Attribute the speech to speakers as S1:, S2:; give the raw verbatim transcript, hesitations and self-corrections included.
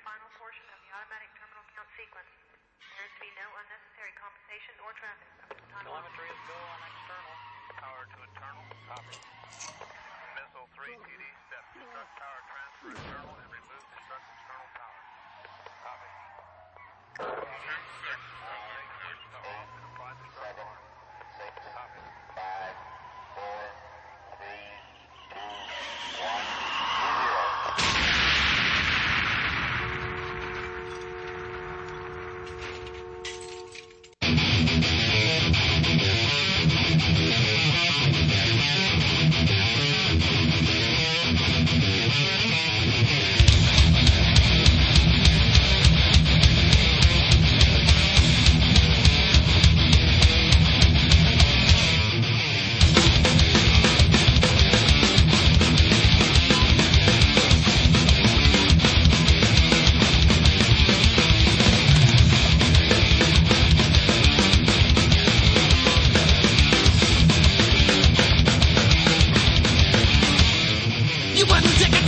S1: final portion of the automatic terminal count sequence. There is to be no unnecessary compensation or traffic up to time.
S2: Telemetry is go on external. Power to internal. Copy. Missile three T D, step. Destruct power, transfer internal, and remove destruct external power. Copy. two six one six to off and apply destruct power. Copy.
S3: Five, four, three, two, one, zero.
S4: You want to take a